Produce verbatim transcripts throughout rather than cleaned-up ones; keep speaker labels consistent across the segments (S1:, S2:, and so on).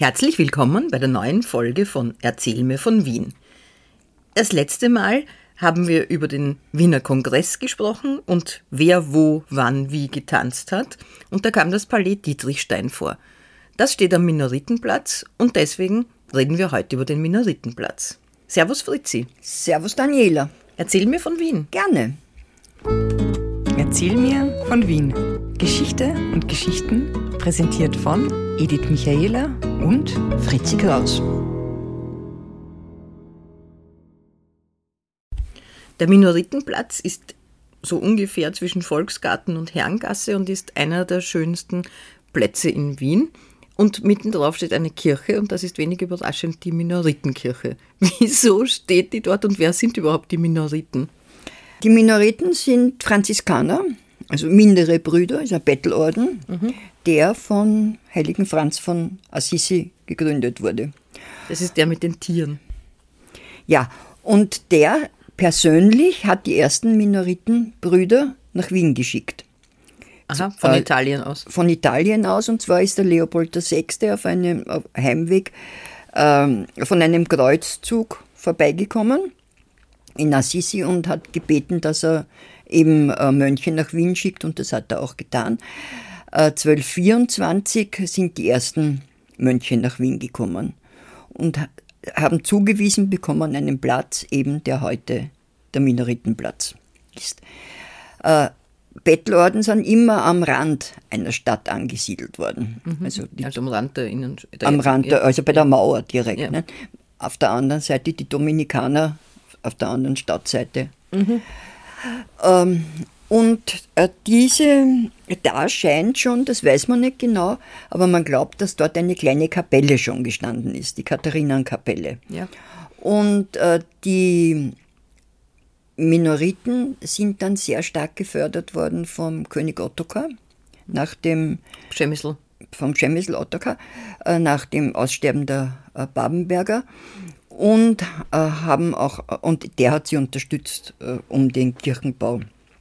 S1: Herzlich willkommen bei der neuen Folge von Erzähl mir von Wien. Das letzte Mal haben wir über den Wiener Kongress gesprochen und wer wo, wann, wie getanzt hat. Und da kam das Palais Dietrichstein vor. Das steht am Minoritenplatz und deswegen reden wir heute über den Minoritenplatz. Servus Fritzi.
S2: Servus Daniela.
S1: Erzähl mir von Wien.
S2: Gerne.
S3: Erzähl mir von Wien. Geschichte und Geschichten präsentiert von Edith Michaela und
S2: Fritzi Kraus.
S1: Der Minoritenplatz ist so ungefähr zwischen Volksgarten und Herrengasse und ist einer der schönsten Plätze in Wien. Und mittendrauf steht eine Kirche und das ist wenig überraschend die Minoritenkirche. Wieso steht die dort und wer sind überhaupt die Minoriten?
S2: Die Minoriten sind Franziskaner, also mindere Brüder, ist ein Bettelorden, mhm. der von heiligen Franz von Assisi gegründet wurde.
S1: Das ist der mit den Tieren.
S2: Ja, und der persönlich hat die ersten Minoritenbrüder nach Wien geschickt.
S1: Aha, von äh, Italien aus.
S2: Von Italien aus, und zwar ist der Leopold der Sechste auf einem auf Heimweg ähm, von einem Kreuzzug vorbeigekommen in Assisi und hat gebeten, dass er eben äh, Mönche nach Wien schickt, und das hat er auch getan. Äh, zwölfhundertvierundzwanzig sind die ersten Mönche nach Wien gekommen und ha- haben zugewiesen bekommen einen Platz, eben der heute der Minoritenplatz ist. Äh, Bettelorden sind immer am Rand einer Stadt angesiedelt worden.
S1: Mhm.
S2: Also, die,
S1: also am Rand der Innen... Der
S2: am Rand, der, also bei der Mauer direkt.
S1: Ja.
S2: Ne? Auf der anderen Seite die Dominikaner, auf der anderen Stadtseite. Mhm. Ähm, und äh, diese, da scheint schon, das weiß man nicht genau, aber man glaubt, dass dort eine kleine Kapelle schon gestanden ist, die Katharinenkapelle.
S1: Ja.
S2: Und äh, die Minoriten sind dann sehr stark gefördert worden vom König Ottokar, nach dem
S1: Przemysl.
S2: vom Przemysl Ottokar, äh, nach dem Aussterben der äh, Babenberger. Und, äh, haben auch, und der hat sie unterstützt, äh, um den Kirchenbau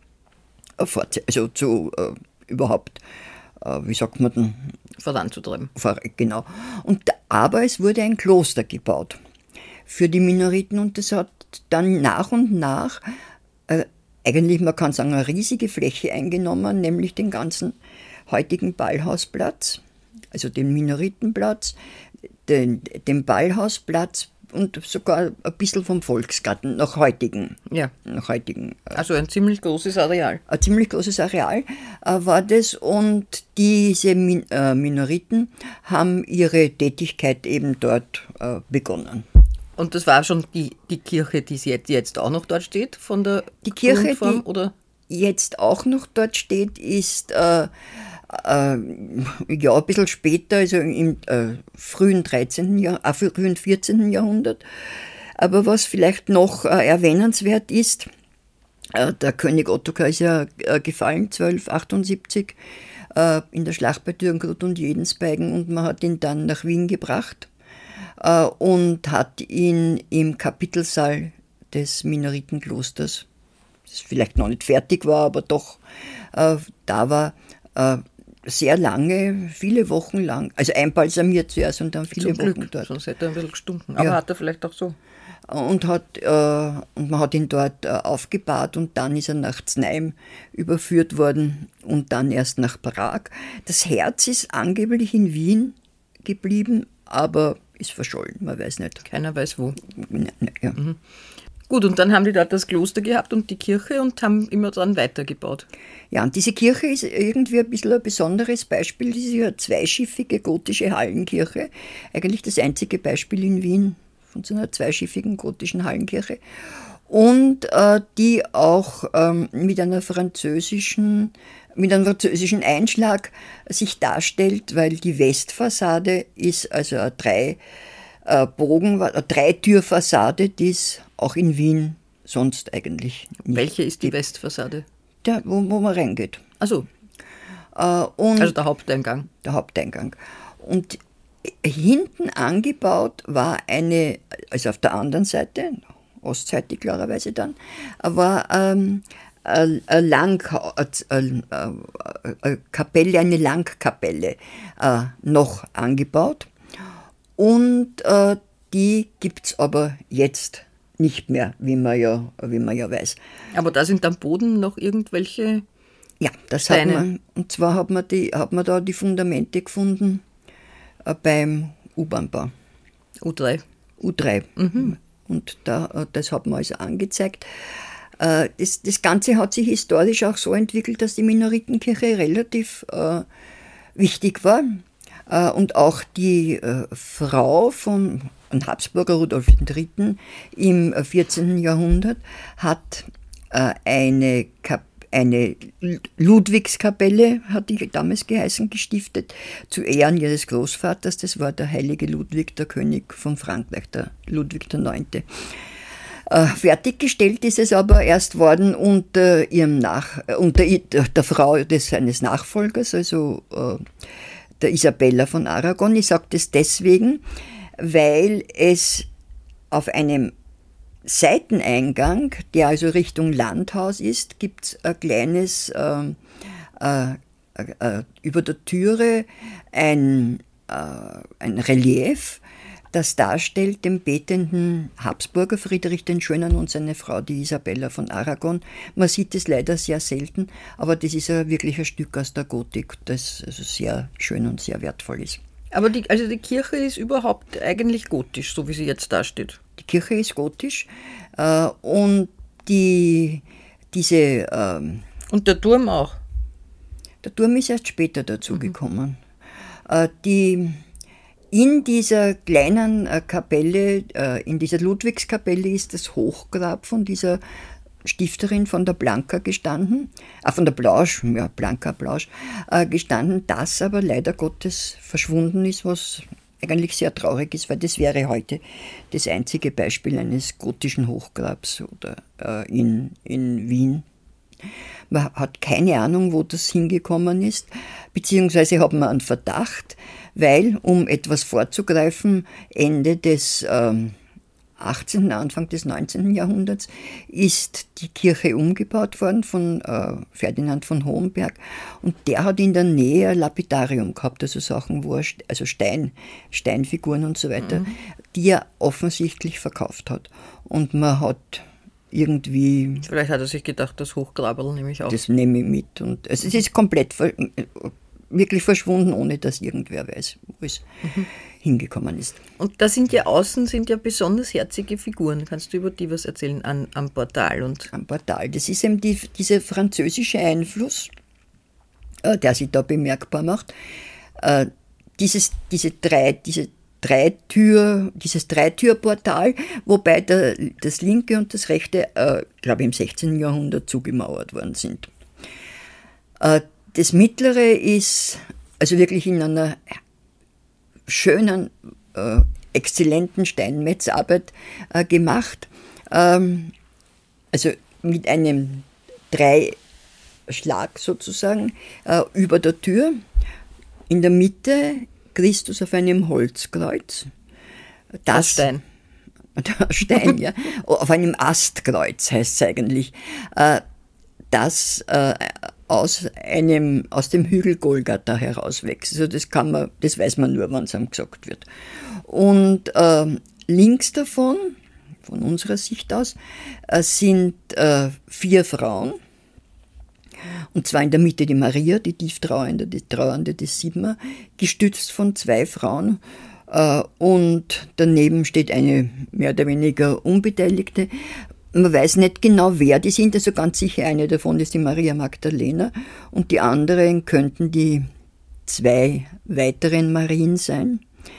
S2: äh, fortzu- also zu äh, überhaupt, äh, wie sagt man denn?
S1: Voranzutreiben.
S2: Vor, genau. Und, aber es wurde ein Kloster gebaut für die Minoriten, und das hat dann nach und nach, äh, eigentlich man kann sagen, eine riesige Fläche eingenommen, nämlich den ganzen heutigen Ballhausplatz, also den Minoritenplatz, den, den Ballhausplatz, und sogar ein bisschen vom Volksgarten nach heutigen.
S1: Ja.
S2: Nach heutigen äh,
S1: also ein ziemlich großes Areal.
S2: Ein ziemlich großes Areal äh, war das, und diese Min- äh, Minoriten haben ihre Tätigkeit eben dort äh, begonnen.
S1: Und das war schon die, die Kirche, die jetzt, jetzt auch noch dort steht, von der
S2: Die Kirche,
S1: Grundform,
S2: die
S1: oder?
S2: jetzt auch noch dort steht, ist äh, äh, ja ein bisschen später, also im äh, frühen dreizehnten. Jahr, äh, frühen vierzehnten. Jahrhundert. Aber was vielleicht noch äh, erwähnenswert ist, äh, der König Ottokar ist ja äh, gefallen, zwölfhundertachtundsiebzig, äh, in der Schlacht bei Dürngrut und Jedensbeigen, und man hat ihn dann nach Wien gebracht äh, und hat ihn im Kapitelsaal des Minoritenklosters, das vielleicht noch nicht fertig war, aber doch äh, da war, äh, sehr lange, viele Wochen lang, also einbalsamiert zuerst und dann viele
S1: Zum
S2: Wochen
S1: Glück,
S2: dort.
S1: sonst hätte er ein bisschen gestunken. Aber
S2: Ja.
S1: hat er vielleicht auch so.
S2: Und, hat, äh, und man hat ihn dort äh, aufgebahrt, und dann ist er nach Znaim überführt worden und dann erst nach Prag. Das Herz ist angeblich in Wien geblieben, aber ist verschollen, man weiß nicht.
S1: Keiner weiß wo.
S2: Ne, ne, ja.
S1: Mhm. Gut, und dann haben die dort das Kloster gehabt und die Kirche und haben immer dran weitergebaut.
S2: Ja, und diese Kirche ist irgendwie ein bisschen ein besonderes Beispiel. Das ist ja eine zweischiffige gotische Hallenkirche. Eigentlich das einzige Beispiel in Wien von so einer zweischiffigen gotischen Hallenkirche. Und äh, die auch ähm, mit einer französischen, mit einem französischen Einschlag sich darstellt, weil die Westfassade ist also eine drei äh, Bogen, eine Dreitürfassade, die es auch in Wien sonst eigentlich nicht.
S1: Welche ist die Westfassade?
S2: Der, wo, wo man reingeht.
S1: Also,
S2: Äh, und
S1: also der Haupteingang.
S2: der Haupteingang. Und hinten angebaut war eine, also auf der anderen Seite, Ostseite klarerweise dann, war ähm, eine, eine, Lang, eine, eine Kapelle, eine Langkapelle äh, noch angebaut. und äh, die gibt es aber jetzt nicht mehr, wie man ja, wie man ja weiß.
S1: Aber da sind am Boden noch irgendwelche
S2: Ja, das
S1: Steine.
S2: hat man, und zwar hat man, die, hat man da die Fundamente gefunden äh, beim U-Bahn-Bau.
S1: U drei.
S2: U drei. Mhm. Und da, das hat man also angezeigt. Äh, das, das Ganze hat sich historisch auch so entwickelt, dass die Minoritenkirche relativ äh, wichtig war. Äh, und auch die äh, Frau von Habsburger Rudolf der Dritte im vierzehnten Jahrhundert hat äh, eine Kapelle, Eine Ludwigskapelle, hat die damals geheißen, gestiftet, zu Ehren ihres Großvaters. Das war der heilige Ludwig, der König von Frankreich, der Ludwig der Neunte. Äh, fertiggestellt ist es aber erst worden unter, ihrem Nach, unter der Frau des, seines Nachfolgers, also äh, der Isabella von Aragon. Ich sage das deswegen, weil es auf einem Seiteneingang, der also Richtung Landhaus ist, gibt es ein kleines, äh, äh, äh, über der Türe ein, äh, ein Relief, das darstellt den betenden Habsburger Friedrich den Schönen und seine Frau, die Isabella von Aragon. Man sieht es leider sehr selten, aber das ist ja wirklich ein Stück aus der Gotik, das also sehr schön und sehr wertvoll ist.
S1: Aber die, also die Kirche ist überhaupt eigentlich gotisch, so wie sie jetzt dasteht.
S2: Die Kirche ist gotisch äh, und die, diese... Ähm,
S1: und der Turm auch?
S2: Der Turm ist erst später dazugekommen. Mhm. Äh, die, in dieser kleinen äh, Kapelle, äh, in dieser Ludwigskapelle ist das Hochgrab von dieser Stifterin von der Blanca gestanden, äh, von der Blausch, ja, Blanca Blausch, äh, gestanden, das aber leider Gottes verschwunden ist, was eigentlich sehr traurig ist, weil das wäre heute das einzige Beispiel eines gotischen Hochgrabs oder, äh, in, in Wien. Man hat keine Ahnung, wo das hingekommen ist, beziehungsweise hat man einen Verdacht, weil, um etwas vorzugreifen, Ende des ähm, achtzehnten, Anfang des neunzehnten Jahrhunderts ist die Kirche umgebaut worden von äh, Ferdinand von Hohenberg und der hat in der Nähe ein Lapidarium gehabt, also Sachen, wo er, also Stein, Steinfiguren und so weiter, mhm. die er offensichtlich verkauft hat. Und man hat irgendwie...
S1: Vielleicht hat er sich gedacht, das Hochgraberl nehme ich auch.
S2: Das nehme ich mit. Und also es ist komplett ver- wirklich verschwunden, ohne dass irgendwer weiß, wo es mhm. hingekommen ist.
S1: Und da sind ja außen sind ja besonders herzige Figuren. Kannst du über die was erzählen an, am Portal? Und
S2: am Portal. Das ist eben die, dieser französische Einfluss, äh, der sich da bemerkbar macht. Äh, dieses, diese drei, diese Dreitür, dieses Dreitürportal, wobei der, das linke und das rechte, äh, glaube ich, im sechzehnten Jahrhundert zugemauert worden sind. Äh, das mittlere ist also wirklich in einer schönen, äh, exzellenten Steinmetzarbeit äh, gemacht. Ähm, also mit einem Dreischlag sozusagen äh, über der Tür. In der Mitte Christus auf einem Holzkreuz. Das,
S1: Stein.
S2: Stein, ja. Auf einem Astkreuz heißt es eigentlich. Äh, das äh, aus einem, aus dem Hügel Golgatha herauswächst. Also das kann man, das weiß man nur, wenn es einem gesagt wird. Und äh, links davon, von unserer Sicht aus, äh, sind äh, vier Frauen. Und zwar in der Mitte die Maria, die Tieftrauernde, die Trauernde des Sidma, gestützt von zwei Frauen. Äh, und daneben steht eine mehr oder weniger Unbeteiligte. Man weiß nicht genau, wer die sind, also ganz sicher eine davon ist die Maria Magdalena und die anderen könnten die zwei weiteren Marien sein,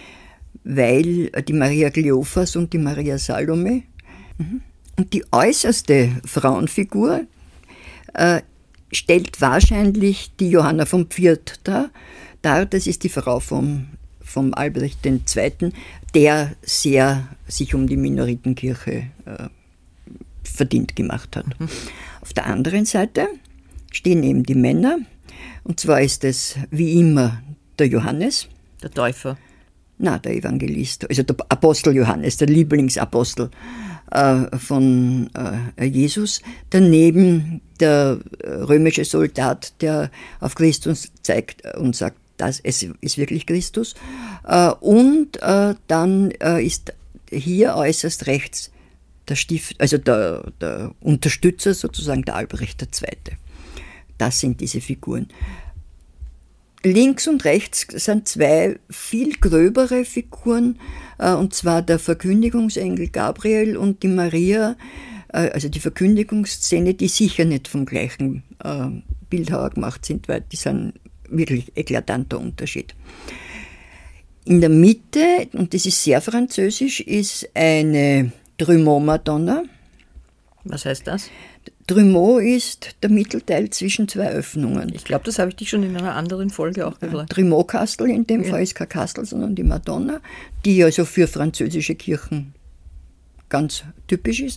S2: weil die Maria Kleophas und die Maria Salome. Und die äußerste Frauenfigur äh, stellt wahrscheinlich die Johanna vom Pfirt dar. dar. Das ist die Frau vom, vom Albrecht der Zweite., der sehr sich um die Minoritenkirche äh, verdient gemacht hat. Mhm. Auf der anderen Seite stehen eben die Männer, und zwar ist es wie immer der Johannes.
S1: Der Täufer.
S2: Na, der Evangelist, also der Apostel Johannes, der Lieblingsapostel äh, von äh, Jesus. Daneben der römische Soldat, der auf Christus zeigt und sagt, das, es ist wirklich Christus. Äh, und äh, dann äh, ist hier äußerst rechts der Stift, also der, der Unterstützer sozusagen der Albrecht der Zweite. Das sind diese Figuren. Links und rechts sind zwei viel gröbere Figuren, äh, und zwar der Verkündigungsengel Gabriel und die Maria, äh, also die Verkündigungsszene, die sicher nicht vom gleichen äh, Bildhauer gemacht sind, weil die sind wirklich eklatanter Unterschied. In der Mitte, und das ist sehr französisch, ist eine Drumeau-Madonna.
S1: Was heißt das?
S2: Drumeau ist der Mittelteil zwischen zwei Öffnungen.
S1: Ich glaube, das habe ich dich schon in einer anderen Folge auch gefragt.
S2: Drumeau-Kastel, in dem
S1: ja.
S2: Fall ist kein Kastel, sondern die Madonna, die also für französische Kirchen ganz typisch ist.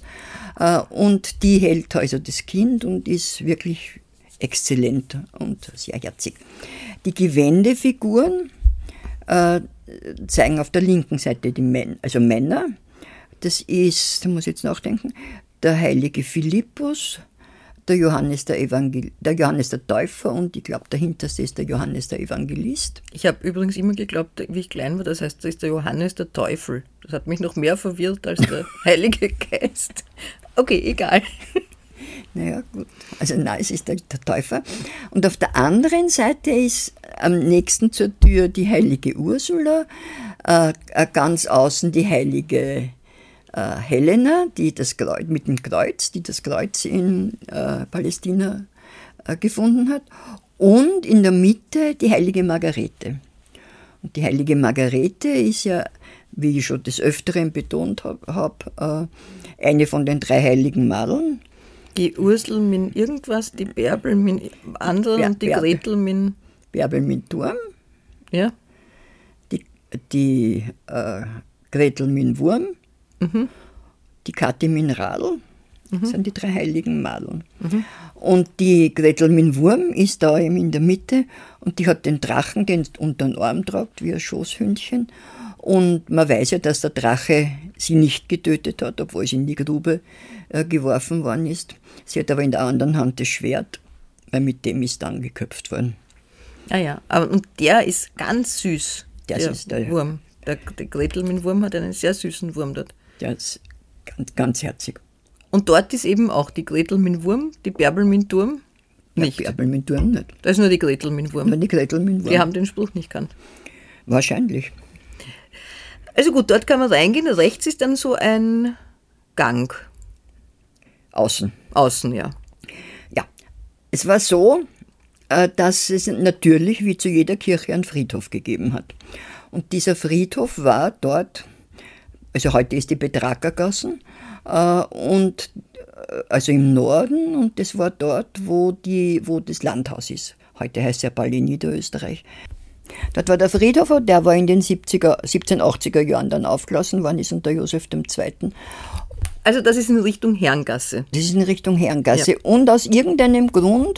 S2: Und die hält also das Kind und ist wirklich exzellent und sehr herzig. Die Gewändefiguren äh, zeigen auf der linken Seite die Männer, also Männer. Das ist, da muss ich jetzt nachdenken, der heilige Philippus, der Johannes der, Evangel- der Johannes der Täufer und ich glaube, der hinterste ist der Johannes der Evangelist.
S1: Ich habe übrigens immer geglaubt, wie ich klein war, das heißt, das ist der Johannes der Teufel. Das hat mich noch mehr verwirrt als der Heilige Geist. Okay, egal.
S2: Naja, gut. Also nein, es ist der, der Täufer. Und auf der anderen Seite ist am nächsten zur Tür die heilige Ursula, äh, ganz außen die heilige äh, Helena, die das Kreuz, mit dem Kreuz, die das Kreuz in äh, Palästina äh, gefunden hat. Und in der Mitte die heilige Margarete. Und die heilige Margarete ist ja, wie ich schon des Öfteren betont habe, hab, äh, eine von den drei heiligen Madeln.
S1: Die Ursel mit irgendwas, die Bärbel mit anderen
S2: Ber-
S1: und die
S2: Bärbel.
S1: Gretel mit...
S2: Bärbel mit Turm,
S1: Ja.
S2: die, die äh, Gretel mit Wurm,
S1: Mhm.
S2: die Kathi mit Radl, das mhm. sind die drei heiligen Madeln.
S1: Mhm.
S2: Und die Gretel mit Wurm ist da eben in der Mitte und die hat den Drachen, den unter den Arm tragt, wie ein Schoßhündchen. Und man weiß ja, dass der Drache sie nicht getötet hat, obwohl sie in die Grube äh, geworfen worden ist. Sie hat aber in der anderen Hand das Schwert, weil mit dem ist dann geköpft worden.
S1: Ah ja, aber und der ist ganz süß,
S2: Das
S1: der
S2: ist der-
S1: Wurm. Der, der Gretel mit Wurm hat einen sehr süßen Wurm dort.
S2: Der ist ganz, ganz herzig.
S1: Und dort ist eben auch die Gretel mit Wurm, die Bärbel mit Turm nicht.
S2: Ja, Bärbel mit Turm nicht.
S1: Da ist nur die Gretel mit Wurm.
S2: Aber die Gretel mit Wurm.
S1: Die haben den Spruch nicht gekannt.
S2: Wahrscheinlich.
S1: Also gut, dort kann man reingehen. Rechts ist dann so ein Gang.
S2: Außen.
S1: Außen, ja.
S2: Ja. Es war so, äh, dass es natürlich wie zu jeder Kirche einen Friedhof gegeben hat. Und dieser Friedhof war dort, also heute ist die Betragergassen, äh, und äh, also im Norden, und das war dort, wo, die, wo das Landhaus ist. Heute heißt es ja Ball in Niederösterreich. Dort war der Friedhof, der war in den siebziger, siebzehnhundertachtziger Jahren dann aufgelassen worden ist unter Josef der Zweite.
S1: Also das ist in Richtung Herrengasse.
S2: Das ist in Richtung Herrengasse.
S1: Ja.
S2: Und aus irgendeinem Grund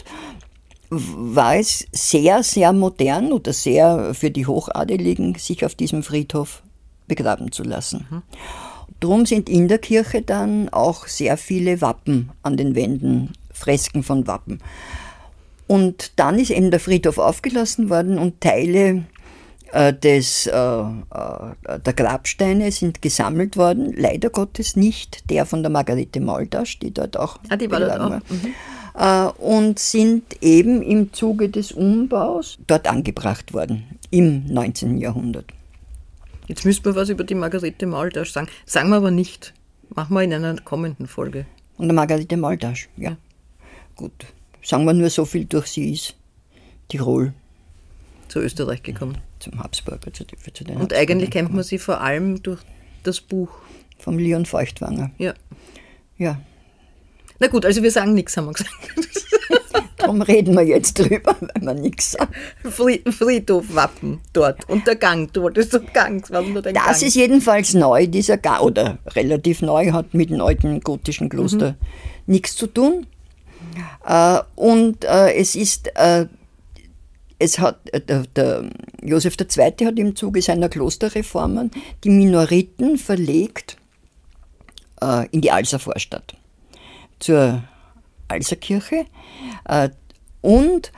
S2: war es sehr, sehr modern oder sehr für die Hochadeligen, sich auf diesem Friedhof begraben zu lassen. Mhm. Darum sind in der Kirche dann auch sehr viele Wappen an den Wänden, Fresken von Wappen. Und dann ist eben der Friedhof aufgelassen worden und Teile äh, des, äh, äh, der Grabsteine sind gesammelt worden. Leider Gottes nicht der von der Margarete Maldasch, die dort auch
S1: Ah, die war dort
S2: begraben
S1: auch. Mhm.
S2: war. Äh, und sind eben im Zuge des Umbaus dort angebracht worden, im neunzehnten Jahrhundert.
S1: Jetzt müssen wir was über die Margarete Maldasch sagen. Sagen wir aber nicht. Machen wir in einer kommenden Folge.
S2: Und der Margarete Maldasch, ja.
S1: Ja.
S2: Gut. Sagen wir nur so viel, durch sie ist Tirol
S1: Zu Österreich gekommen.
S2: zum Habsburger. Zu, zu den
S1: Und
S2: Habsburgern
S1: eigentlich kennt
S2: gekommen.
S1: man sie vor allem durch das Buch.
S2: Vom Leon Feuchtwanger.
S1: Ja.
S2: Ja.
S1: Na gut, also wir sagen nichts, haben wir gesagt.
S2: Darum reden wir jetzt drüber, weil wir nichts sagen.
S1: Fried- Friedhof, Wappen dort. Und der Gang, du wolltest zum Gang. Was war nur der
S2: Das
S1: Gang?
S2: ist jedenfalls neu, dieser Gang, oder relativ neu, hat mit dem alten gotischen Kloster
S1: Mhm.
S2: nichts zu tun. Äh, und äh, es ist, äh, es hat, äh, der, der Josef der Zweite hat im Zuge seiner Klosterreformen die Minoriten verlegt äh, in die Alser Vorstadt, zur Alserkirche. Äh, und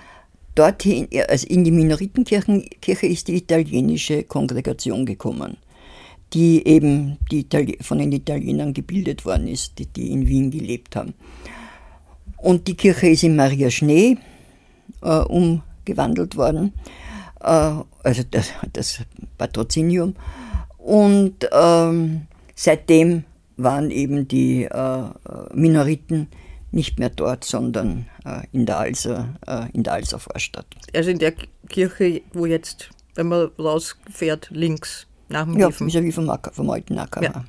S2: dorthin, also in die Minoritenkirche ist die italienische Kongregation gekommen, die eben die Itali- von den Italienern gebildet worden ist, die, die in Wien gelebt haben. Und die Kirche ist in Maria Schnee äh, umgewandelt worden, äh, also das, das Patrozinium. Und ähm, seitdem waren eben die äh, Minoriten nicht mehr dort, sondern äh, in der Alser, äh, in der Alser Vorstadt.
S1: Also in der Kirche, wo jetzt, wenn man rausfährt, links nach dem
S2: Ja,
S1: Häfen.
S2: vis-à-vis vom, Acker, vom alten Acker.
S1: Ja.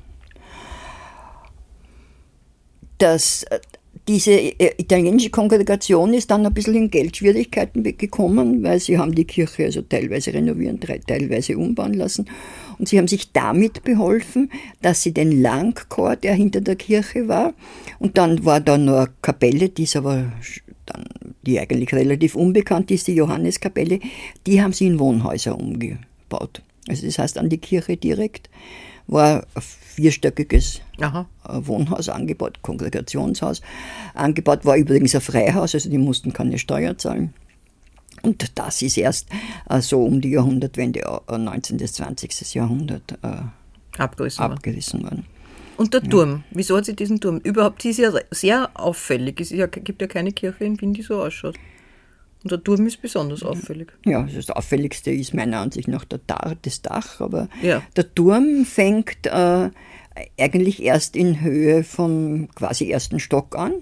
S2: Das, diese italienische Kongregation ist dann ein bisschen in Geldschwierigkeiten gekommen, weil sie haben die Kirche also teilweise renovieren, teilweise umbauen lassen. Und sie haben sich damit beholfen, dass sie den Langchor, der hinter der Kirche war, und dann war da noch eine Kapelle, die ist aber dann, die eigentlich relativ unbekannt ist, die Johanneskapelle, die haben sie in Wohnhäuser umgebaut. Also das heißt, an die Kirche direkt war ein vierstöckiges
S1: Aha.
S2: Wohnhaus angebaut, Kongregationshaus angebaut, war übrigens ein Freihaus, also die mussten keine Steuer zahlen. Und das ist erst äh, so um die Jahrhundertwende, äh, neunzehnten bis zwanzigsten Jahrhundert äh,
S1: abgerissen,
S2: abgerissen worden.
S1: Und der Turm, wieso hat sie diesen Turm? Überhaupt, die ist ja sehr auffällig. Es ist ja, gibt ja keine Kirche in Wien, die so ausschaut. Und der Turm ist besonders auffällig.
S2: Ja, das Auffälligste ist meiner Ansicht nach der Dach, das Dach, aber ja. Der Turm fängt äh, eigentlich erst in Höhe vom quasi ersten Stock an.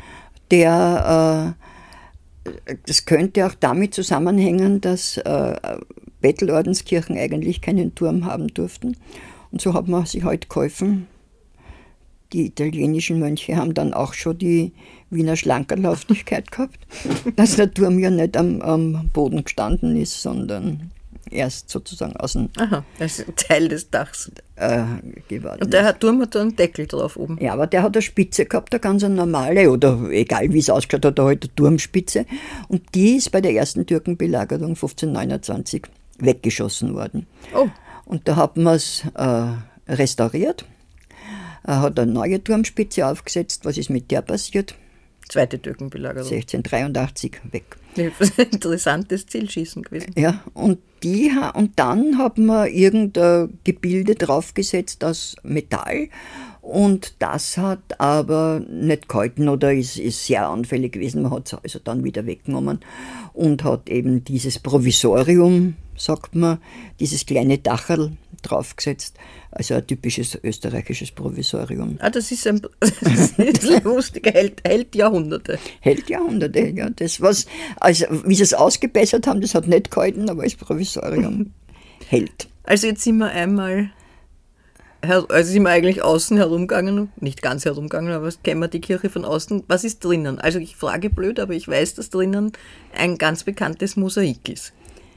S2: Der, äh, das könnte auch damit zusammenhängen, dass äh, Bettelordenskirchen eigentlich keinen Turm haben durften. Und so hat man sich halt geholfen. Die italienischen Mönche haben dann auch schon die Wiener Schlankerlhaftigkeit gehabt, dass der Turm ja nicht am, am Boden gestanden ist, sondern erst sozusagen aus dem
S1: Aha, das ist ein Teil des Dachs
S2: äh, geworden.
S1: Und der ist. Turm hat da einen Deckel drauf oben.
S2: Ja, aber der hat eine Spitze gehabt, eine ganz normale, oder egal wie es ausgeschaut hat, halt eine Turmspitze. Und die ist bei der ersten Türkenbelagerung fünfzehnhundertneunundzwanzig weggeschossen worden. Oh. Und da hat man es äh, restauriert. Er hat eine neue Turmspitze aufgesetzt. Was ist mit der passiert?
S1: Zweite Türkenbelagerung.
S2: sechzehnhundertdreiundachtzig weg.
S1: Interessantes Zielschießen gewesen.
S2: Ja, und, die, und dann hat man irgendein Gebilde draufgesetzt aus Metall. Und das hat aber nicht gehalten oder ist, ist sehr anfällig gewesen. Man hat es also dann wieder weggenommen und hat eben dieses Provisorium, sagt man, dieses kleine Dacherl draufgesetzt. Also ein typisches österreichisches Provisorium.
S1: Ah, das ist ein das ist lustig, hält, hält Jahrhunderte.
S2: Hält Jahrhunderte, ja. Das was, also wie sie es ausgebessert haben, das hat nicht gehalten, aber das Provisorium hält.
S1: Also jetzt sind wir einmal, also sind wir eigentlich außen herumgegangen, nicht ganz herumgegangen, aber kennen wir die Kirche von außen. Was ist drinnen? Also ich frage blöd, aber ich weiß, dass drinnen ein ganz bekanntes Mosaik ist.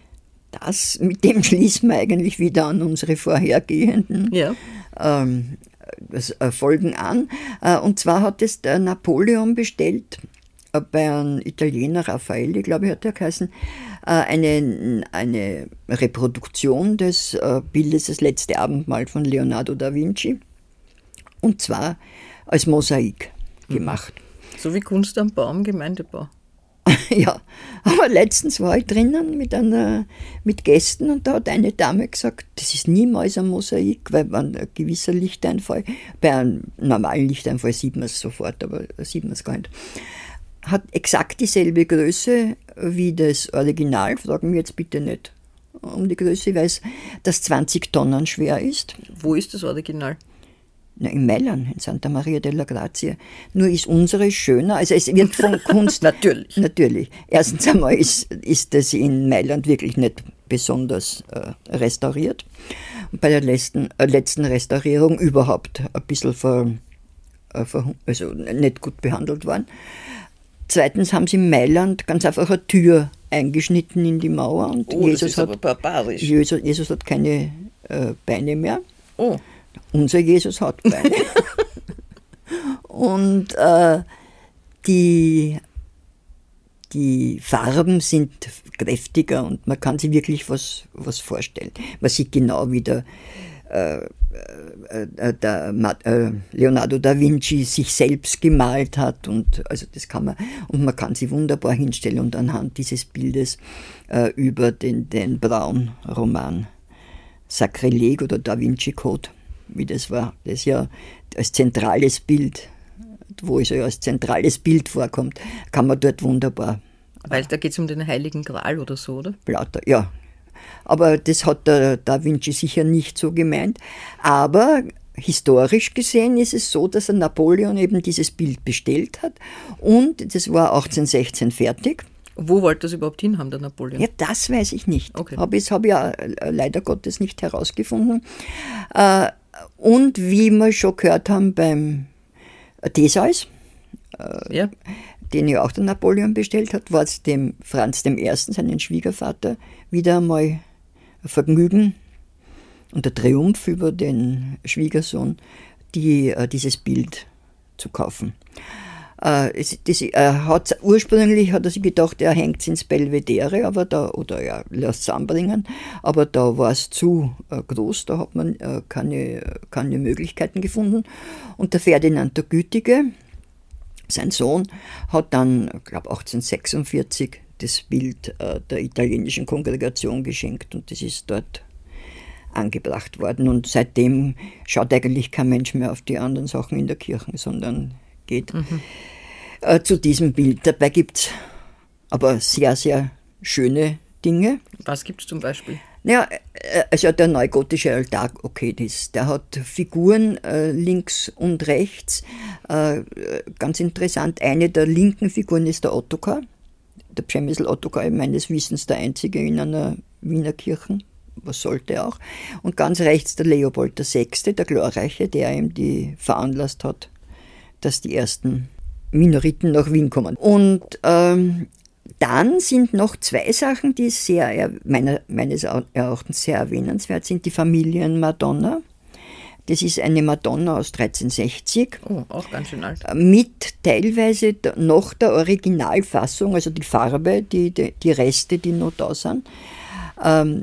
S2: Das, mit dem schließen wir eigentlich wieder an unsere vorhergehenden
S1: ja.
S2: ähm, das, äh, Folgen an. Äh, und zwar hat es der Napoleon bestellt, äh, bei einem Italiener, Raffaelli, glaube ich, hat er geheißen, äh, eine, eine Reproduktion des äh, Bildes Das letzte Abendmahl von Leonardo da Vinci. Und zwar als Mosaik gemacht.
S1: So wie Kunst am Baum, Gemeindebau.
S2: Ja, aber letztens war ich drinnen mit, einer, mit Gästen und da hat eine Dame gesagt, das ist niemals ein Mosaik, weil man ein gewisser Lichteinfall, bei einem normalen Lichteinfall sieht man es sofort, aber sieht man es gar nicht, hat exakt dieselbe Größe wie das Original, fragen wir jetzt bitte nicht um die Größe, weil es das zwanzig Tonnen schwer ist.
S1: Wo ist das Original?
S2: Na, in Mailand, in Santa Maria della Grazia. Nur ist unsere schöner, also es wird von Kunst...
S1: Natürlich.
S2: Natürlich. Erstens einmal ist, ist das in Mailand wirklich nicht besonders äh, restauriert. Und bei der letzten, äh, letzten Restaurierung überhaupt ein bisschen ver, äh, ver, also nicht gut behandelt worden. Zweitens haben sie in Mailand ganz einfach eine Tür eingeschnitten in die Mauer. Und
S1: oh,
S2: Jesus
S1: das ist
S2: hat,
S1: aber barbarisch.
S2: Jesus, Jesus hat keine äh, Beine mehr.
S1: Oh.
S2: Unser Jesus hat Beine. Und äh, die, die Farben sind kräftiger und man kann sich wirklich was, was vorstellen. Man sieht genau, wie der äh, äh, der äh, Leonardo da Vinci sich selbst gemalt hat. Und, also das kann man, und man kann sie wunderbar hinstellen und anhand dieses Bildes äh, über den, den Braun-Roman Sakrileg oder Da Vinci Code, wie das war, das ja als zentrales Bild, wo es ja als zentrales Bild vorkommt, kann man dort wunderbar.
S1: Weil da geht es um den Heiligen Gral oder so, oder?
S2: Lauter, ja. Aber das hat der Da Vinci sicher nicht so gemeint. Aber historisch gesehen ist es so, dass er Napoleon eben dieses Bild bestellt hat. Und das war achtzehnhundertsechzehn fertig.
S1: Wo wollte das überhaupt hinhaben, der Napoleon?
S2: Ja, das weiß ich nicht.
S1: Okay.
S2: Aber das habe ich ja leider Gottes nicht herausgefunden. Und wie wir schon gehört haben beim Theseus,
S1: ja.
S2: den ja auch der Napoleon bestellt hat, war es dem Franz der Erste., seinen Schwiegervater, wieder einmal ein Vergnügen und der Triumph über den Schwiegersohn, die, äh, dieses Bild zu kaufen. Äh, es, das, äh, hat, ursprünglich hat er sich gedacht, er hängt es ins Belvedere, aber da, oder er lässt es anbringen, aber da war es zu äh, groß, da hat man äh, keine, keine Möglichkeiten gefunden. Und der Ferdinand der Gütige, sein Sohn, hat dann, ich glaube achtzehnhundertsechsundvierzig, das Bild äh, der italienischen Kongregation geschenkt und das ist dort angebracht worden. Und seitdem schaut eigentlich kein Mensch mehr auf die anderen Sachen in der Kirche, sondern geht mhm. äh, zu diesem Bild. Dabei gibt es aber sehr, sehr schöne Dinge.
S1: Was gibt es zum Beispiel?
S2: Ja, also der neugotische Altar, okay, das, der hat Figuren äh, links und rechts. Äh, ganz interessant, eine der linken Figuren ist der Ottokar. Der Przemysl Ottokar, meines Wissens der einzige in einer Wiener Kirche. Was sollte auch. Und ganz rechts der Leopold der Sechste., der Glorreiche, der ihm die veranlasst hat, dass die ersten Minoriten nach Wien kommen. Und ähm, dann sind noch zwei Sachen, die sehr, meiner, meines Erachtens sehr erwähnenswert sind. Die Familienmadonna. Das ist eine Madonna aus dreizehnhundertsechzig.
S1: Oh, auch ganz schön alt.
S2: Mit teilweise noch der Originalfassung, also die Farbe, die, die, die Reste, die noch da sind, ähm,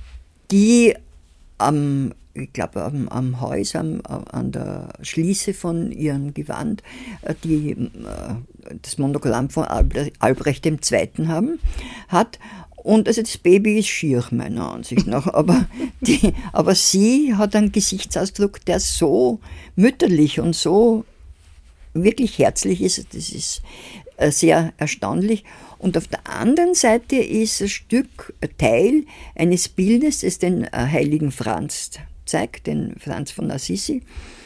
S2: die am, ich glaube, am, am Hals, am, an der Schließe von ihrem Gewand, die, das Monogramm von Albrecht der Zweite. haben, hat. Und also das Baby ist schier, meiner Ansicht nach. Aber, die, aber sie hat einen Gesichtsausdruck, der so mütterlich und so wirklich herzlich ist. Das ist sehr erstaunlich. Und auf der anderen Seite ist ein Stück, ein Teil eines Bildes, das den heiligen Franz zeigt, den Franz von Assisi,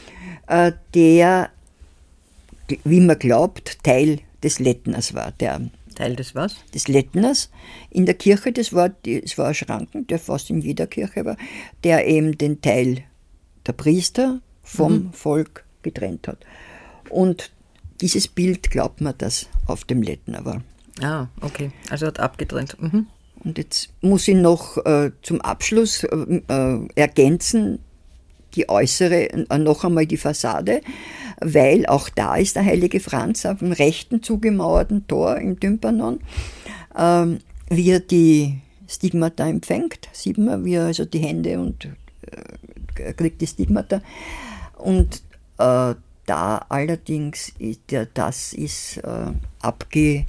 S2: der, wie man glaubt, Teil des Lettners war. Der
S1: Teil des was?
S2: Des Lettners in der Kirche, das war, das war ein Schranken, der fast in jeder Kirche war, der eben den Teil der Priester vom mhm. Volk getrennt hat. Und dieses Bild glaubt man, dass auf dem Lettner war.
S1: Ah, okay. Also hat abgetrennt. Mhm.
S2: Und jetzt muss ich noch äh, zum Abschluss äh, äh, ergänzen, die äußere, äh, noch einmal die Fassade, weil auch da ist der heilige Franz auf dem rechten zugemauerten Tor im Tympanon, äh, wie er die Stigmata empfängt, sieht man, wie er also die Hände und äh, kriegt die Stigmata. Und äh, da allerdings, ist der, das ist äh, abge...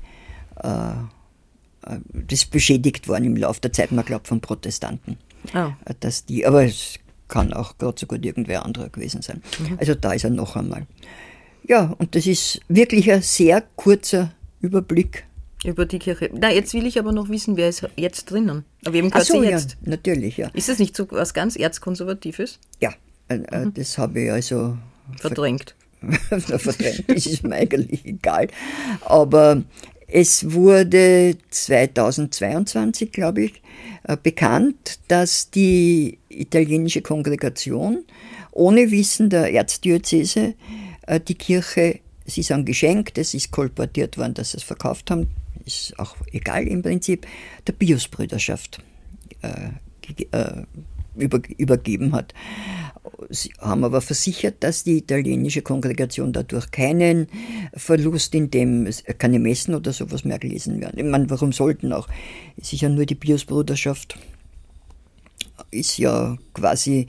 S2: das ist beschädigt worden im Laufe der Zeit, man glaubt von Protestanten. Oh. Dass die, aber es kann auch gerade so gut irgendwer anderer gewesen sein. Mhm. Also da ist er noch einmal. Ja, und das ist wirklich ein sehr kurzer Überblick. Über die Kirche.
S1: Na, jetzt will ich aber noch wissen, wer ist jetzt drinnen? Aber wem gehört
S2: so,
S1: sie jetzt?
S2: Ja, natürlich, ja.
S1: Ist das nicht so was ganz Erzkonservatives?
S2: Ja, äh, mhm. das habe ich also...
S1: Verdrängt.
S2: Verdrängt, das ist mir eigentlich egal. Aber... Es wurde zweitausendzweiundzwanzig, glaube ich, bekannt, dass die italienische Kongregation ohne Wissen der Erzdiözese die Kirche, sie sagen geschenkt, es ist kolportiert worden, dass sie es verkauft haben, ist auch egal im Prinzip, der Piusbrüderschaft äh, äh, über, übergeben hat. Sie haben aber versichert, dass die italienische Kongregation dadurch keinen Verlust, in dem keine Messen oder sowas mehr gelesen werden. Ich meine, warum sollten auch? Es ist ja nur die Piusbruderschaft, ist ja quasi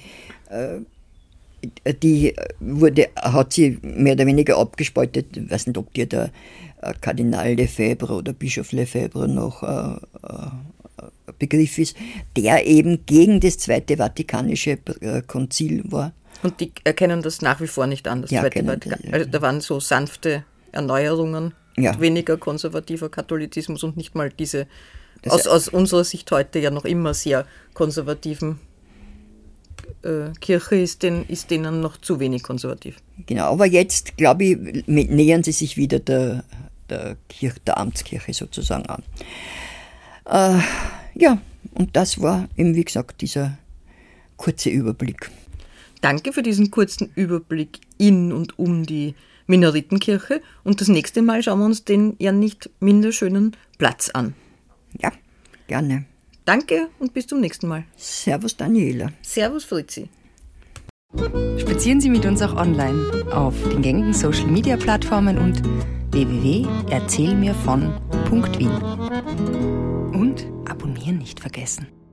S2: Die wurde, hat sie mehr oder weniger abgespaltet. Ich weiß nicht, ob dir der Kardinal Lefebvre oder Bischof Lefebvre noch äh, äh, Begriff ist, der eben gegen das Zweite Vatikanische Konzil war.
S1: Und die erkennen das nach wie vor nicht an, das
S2: ja,
S1: Zweite Vatikan. Also da waren so sanfte Erneuerungen,
S2: ja.
S1: weniger konservativer Katholizismus und nicht mal diese aus, aus unserer Sicht heute ja noch immer sehr konservativen äh, Kirche ist, den, ist denen noch zu wenig konservativ.
S2: Genau, aber jetzt, glaube ich, nähern sie sich wieder der, der, Kirche, der Amtskirche sozusagen an. Äh, ja, und das war eben, wie gesagt, dieser kurze Überblick.
S1: Danke für diesen kurzen Überblick in und um die Minoritenkirche und das nächste Mal schauen wir uns den ja nicht minder schönen Platz an.
S2: Ja, gerne.
S1: Danke und bis zum nächsten Mal.
S2: Servus Daniela.
S1: Servus Fritzi.
S3: Spazieren Sie mit uns auch online auf den gängigen Social-Media-Plattformen und w w w punkt erzählmirvon punkt wien. Und abonnieren nicht vergessen.